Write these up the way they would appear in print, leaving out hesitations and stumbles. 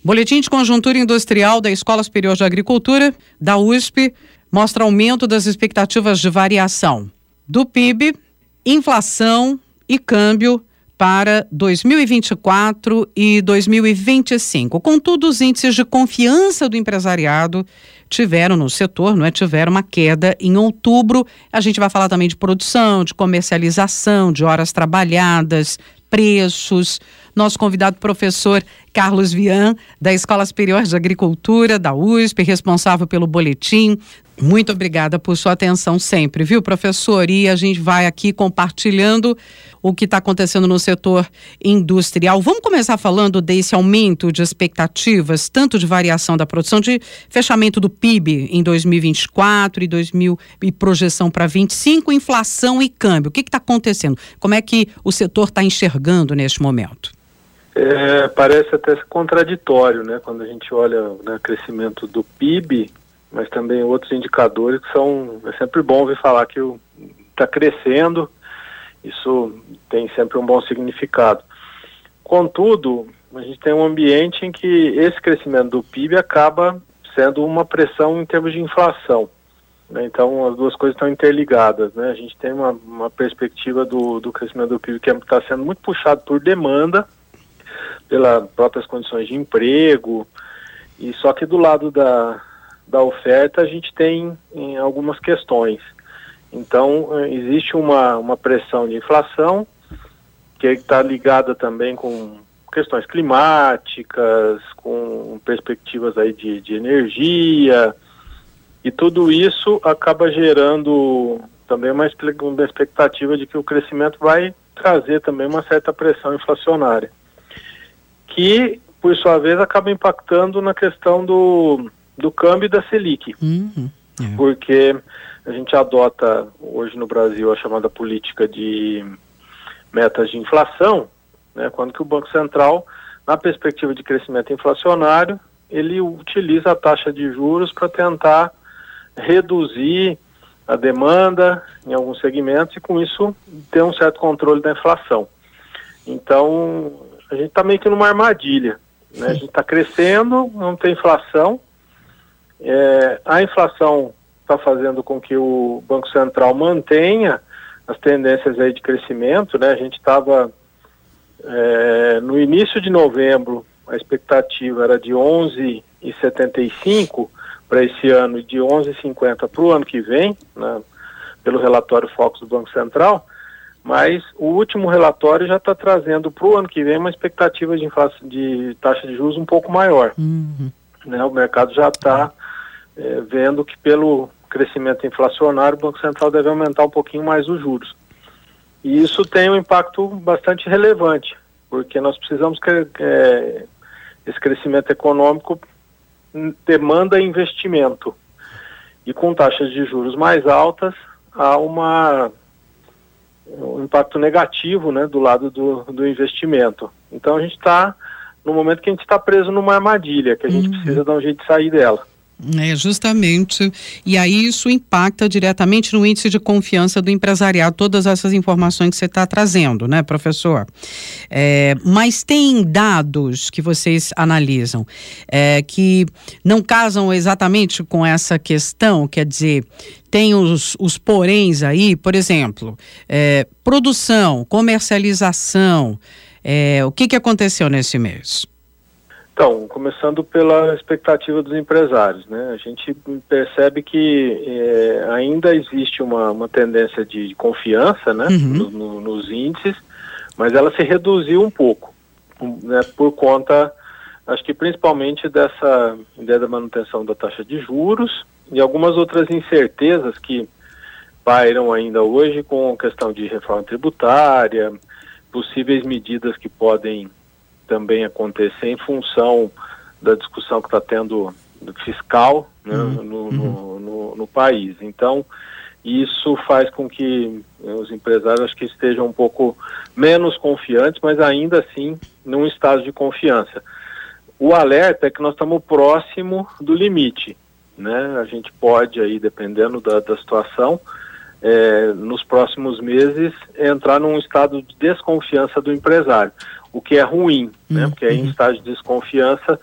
Boletim de conjuntura industrial da Escola Superior de Agricultura, da USP, mostra aumento das expectativas de variação do PIB, inflação e câmbio para 2024 e 2025. Contudo, os índices de confiança do empresariado tiveram uma queda em outubro. A gente vai falar também de produção, de comercialização, de horas trabalhadas, preços. Nosso convidado, professor Carlos Vian, da Escola Superior de Agricultura, da USP, responsável pelo boletim. Muito obrigada por sua atenção sempre, viu, professor? E a gente vai aqui compartilhando o que está acontecendo no setor industrial. Vamos começar falando desse aumento de expectativas, tanto de variação da produção, de fechamento do PIB em 2024 e projeção para 2025, inflação e câmbio. O que está acontecendo? Como é que o setor está enxergando neste momento? Parece até contraditório, né? Quando a gente olha o crescimento do PIB, mas também outros indicadores que é sempre bom ouvir falar que está crescendo, isso tem sempre um bom significado. Contudo, a gente tem um ambiente em que esse crescimento do PIB acaba sendo uma pressão em termos de inflação, né? Então as duas coisas estão interligadas, né? A gente tem uma perspectiva do crescimento do PIB que está sendo muito puxado por demanda, pelas próprias condições de emprego, e só que do lado da oferta a gente tem algumas questões. Então existe uma pressão de inflação que está ligada também com questões climáticas, com perspectivas aí de energia, e tudo isso acaba gerando também uma expectativa de que o crescimento vai trazer também uma certa pressão inflacionária, que, por sua vez, acaba impactando na questão do câmbio da Selic. Porque a gente adota hoje no Brasil a chamada política de metas de inflação, né, quando que o Banco Central, na perspectiva de crescimento inflacionário, ele utiliza a taxa de juros para tentar reduzir a demanda em alguns segmentos e, com isso, ter um certo controle da inflação. Então, a gente está meio que numa armadilha, né? A gente está crescendo, não tem inflação. A inflação está fazendo com que o Banco Central mantenha as tendências aí de crescimento, né? A gente estava no início de novembro, a expectativa era de 11,75 para esse ano e de 11,50 para o ano que vem, né? Pelo relatório Focus do Banco Central. Mas o último relatório já está trazendo para o ano que vem uma expectativa de taxa de juros um pouco maior. Né? O mercado já está vendo que pelo crescimento inflacionário o Banco Central deve aumentar um pouquinho mais os juros. E isso tem um impacto bastante relevante, porque nós precisamos que esse crescimento econômico demanda investimento. E com taxas de juros mais altas, há um impacto negativo, né, do lado do investimento. Então a gente está no momento que a gente está preso numa armadilha, que a gente precisa dar um jeito de sair dela. Justamente. E aí isso impacta diretamente no índice de confiança do empresariado, todas essas informações que você está trazendo, né, professor? Mas tem dados que vocês analisam que não casam exatamente com essa questão, quer dizer, tem os poréns aí, por exemplo, produção, comercialização, o que aconteceu nesse mês? Então, começando pela expectativa dos empresários, né? A gente percebe que ainda existe uma tendência de confiança, né, nos índices, mas ela se reduziu um pouco, né, por conta, acho que principalmente dessa ideia da manutenção da taxa de juros e algumas outras incertezas que pairam ainda hoje com a questão de reforma tributária, possíveis medidas que podem também acontecer em função da discussão que está tendo fiscal, né, no país. Então, isso faz com que os empresários acho que estejam um pouco menos confiantes, mas ainda assim num estado de confiança. O alerta é que nós estamos próximo do limite, né? A gente pode aí, dependendo da situação, nos próximos meses entrar num estado de desconfiança do empresário, o que é ruim, né? Porque aí em estágio de desconfiança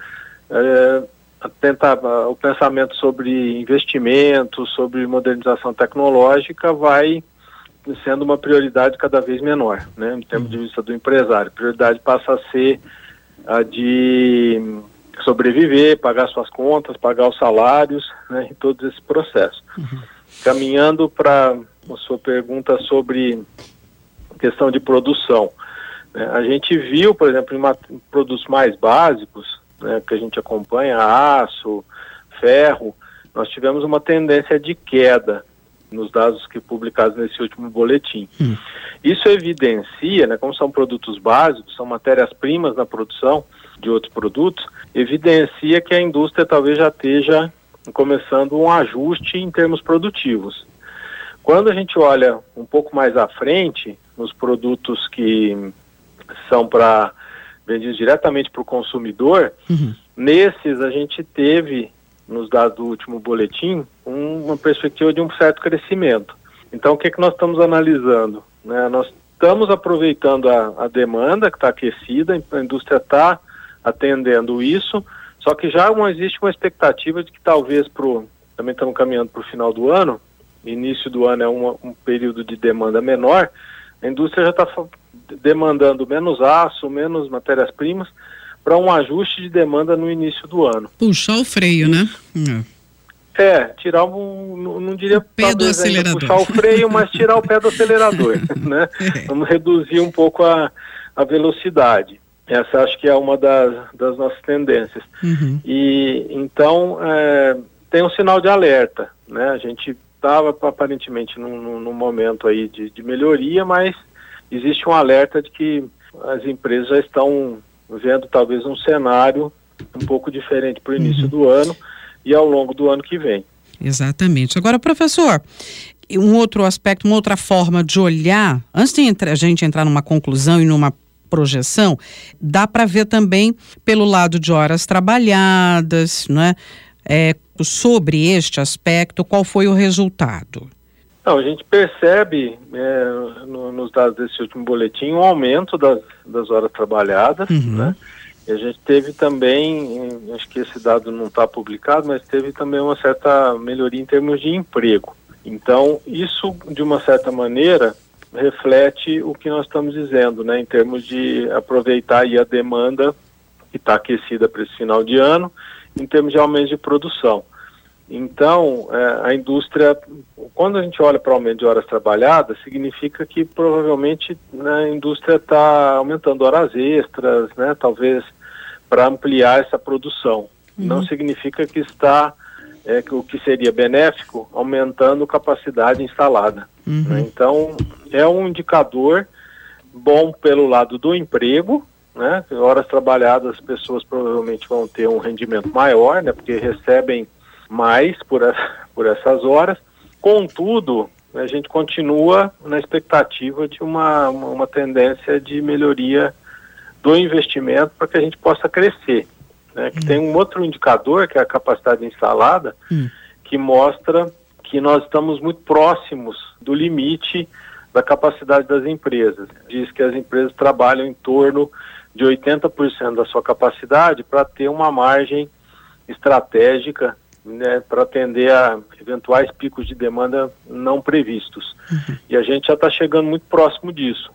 o pensamento sobre investimento, sobre modernização tecnológica vai sendo uma prioridade cada vez menor, né, em termos de vista do empresário. A prioridade passa a ser a de sobreviver, pagar suas contas, pagar os salários, né, em todo esse processo. Caminhando para a sua pergunta sobre questão de produção, né, a gente viu, por exemplo, em produtos mais básicos, né, que a gente acompanha, aço, ferro, nós tivemos uma tendência de queda nos dados que publicados nesse último boletim. Isso evidencia, né, como são produtos básicos, são matérias-primas na produção de outros produtos, evidencia que a indústria talvez já esteja começando um ajuste em termos produtivos. Quando a gente olha um pouco mais à frente, nos produtos que são vendidos diretamente para o consumidor, nesses a gente teve, nos dados do último boletim, uma perspectiva de um certo crescimento. Então, o que nós estamos analisando? Né? Nós estamos aproveitando a demanda que está aquecida, a indústria está atendendo isso, só que já existe uma expectativa de que talvez, também estamos caminhando para o final do ano, início do ano é um período de demanda menor, a indústria já está demandando menos aço, menos matérias-primas, para um ajuste de demanda no início do ano. Puxar o freio, né? Tirar não diria o pé do acelerador. Puxar o freio, mas tirar o pé do acelerador, né? Vamos reduzir um pouco a velocidade. Essa acho que é uma das nossas tendências. E então tem um sinal de alerta, né? A gente estava aparentemente num momento aí de melhoria, mas existe um alerta de que as empresas já estão vendo talvez um cenário um pouco diferente para o início do ano e ao longo do ano que vem. Exatamente. Agora, professor, um outro aspecto, uma outra forma de olhar, antes de a gente entrar numa conclusão e numa projeção, dá para ver também pelo lado de horas trabalhadas, né? Sobre este aspecto, qual foi o resultado? Não, a gente percebe nos dados desse último boletim um aumento das horas trabalhadas, né? E a gente teve também, acho que esse dado não está publicado, mas teve também uma certa melhoria em termos de emprego. Então, isso, de uma certa maneira, reflete o que nós estamos dizendo, né? Em termos de aproveitar aí a demanda que está aquecida para esse final de ano, em termos de aumento de produção. Então, a indústria, quando a gente olha para o aumento de horas trabalhadas, significa que provavelmente, né, a indústria está aumentando horas extras, né, talvez para ampliar essa produção. Não significa que está, o que seria benéfico, aumentando capacidade instalada. Né? Então, é um indicador bom pelo lado do emprego, né, horas trabalhadas, as pessoas provavelmente vão ter um rendimento maior, né, porque recebem mais por essas horas. Contudo, a gente continua na expectativa de uma tendência de melhoria do investimento para que a gente possa crescer, né? Que tem um outro indicador, que é a capacidade instalada, que mostra que nós estamos muito próximos do limite da capacidade das empresas. Diz que as empresas trabalham em torno de 80% da sua capacidade para ter uma margem estratégica, né, para atender a eventuais picos de demanda não previstos. E a gente já está chegando muito próximo disso.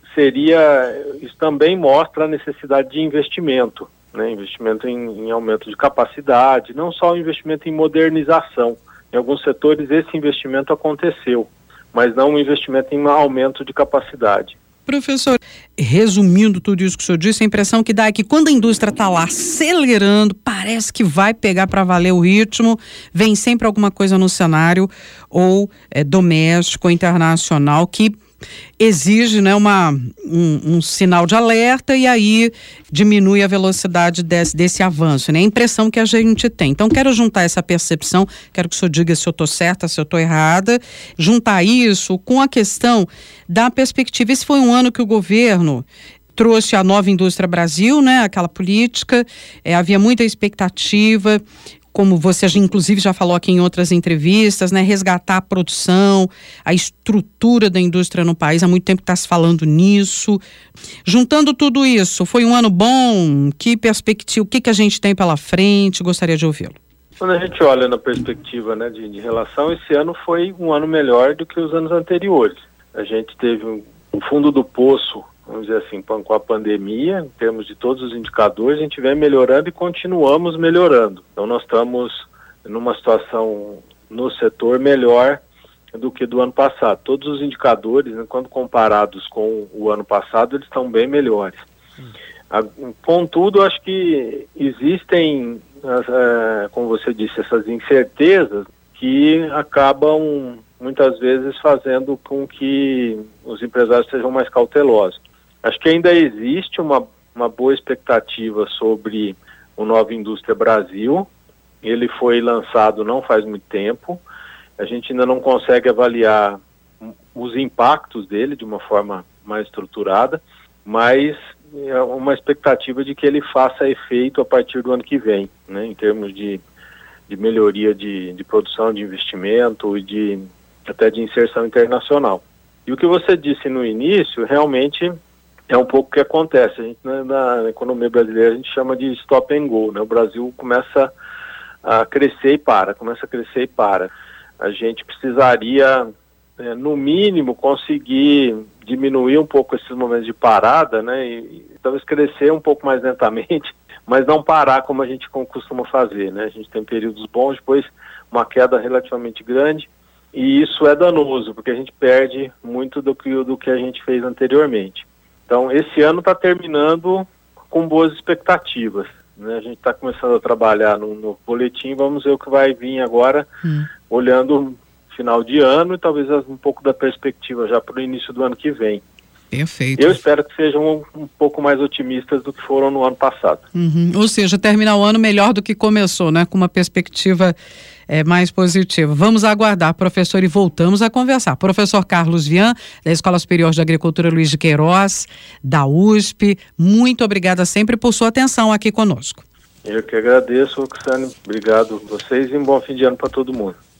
Isso também mostra a necessidade de investimento, né, investimento em aumento de capacidade, não só o investimento em modernização. Em alguns setores esse investimento aconteceu, mas não um investimento em aumento de capacidade. Professor, resumindo tudo isso que o senhor disse, a impressão que dá é que quando a indústria está lá acelerando, parece que vai pegar para valer o ritmo, vem sempre alguma coisa no cenário, ou doméstico, ou internacional, que exige, né, um sinal de alerta e aí diminui a velocidade desse avanço, né? A impressão que a gente tem. Então, quero juntar essa percepção, quero que o senhor diga se eu estou certa, se eu estou errada, juntar isso com a questão da perspectiva. Esse foi um ano que o governo trouxe a Nova Indústria Brasil, né? Aquela política, havia muita expectativa, como você inclusive já falou aqui em outras entrevistas, né, resgatar a produção, a estrutura da indústria no país. Há muito tempo está se falando nisso. Juntando tudo isso, foi um ano bom? Que perspectiva, o que a gente tem pela frente? Gostaria de ouvi-lo. Quando a gente olha na perspectiva, né, de relação, esse ano foi um ano melhor do que os anos anteriores. A gente teve um fundo do poço, vamos dizer assim, com a pandemia, em termos de todos os indicadores, a gente vem melhorando e continuamos melhorando. Então nós estamos numa situação no setor melhor do que do ano passado. Todos os indicadores, né, quando comparados com o ano passado, eles estão bem melhores. Contudo, acho que existem, como você disse, essas incertezas que acabam muitas vezes fazendo com que os empresários sejam mais cautelosos. Acho que ainda existe uma boa expectativa sobre o Nova Indústria Brasil. Ele foi lançado não faz muito tempo. A gente ainda não consegue avaliar os impactos dele de uma forma mais estruturada, mas é uma expectativa de que ele faça efeito a partir do ano que vem, né, em termos de melhoria de produção, de investimento e até de inserção internacional. E o que você disse no início, realmente é um pouco o que acontece. A gente, na economia brasileira, a gente chama de stop and go, né? O Brasil começa a crescer e para, A gente precisaria, no mínimo, conseguir diminuir um pouco esses momentos de parada, né? E talvez crescer um pouco mais lentamente, mas não parar como a gente costuma fazer, né? A gente tem períodos bons, depois uma queda relativamente grande, e isso é danoso, porque a gente perde muito do que a gente fez anteriormente. Então, esse ano está terminando com boas expectativas, né? A gente está começando a trabalhar no boletim, vamos ver o que vai vir agora, olhando final de ano e talvez um pouco da perspectiva já para o início do ano que vem. Perfeito. Eu espero que sejam um pouco mais otimistas do que foram no ano passado. Ou seja, terminar o ano melhor do que começou, né? Com uma perspectiva mais positiva. Vamos aguardar, professor, e voltamos a conversar. Professor Carlos Vian, da Escola Superior de Agricultura Luiz de Queiroz, da USP, muito obrigada sempre por sua atenção aqui conosco. Eu que agradeço, Roxane. Obrigado a vocês e um bom fim de ano para todo mundo.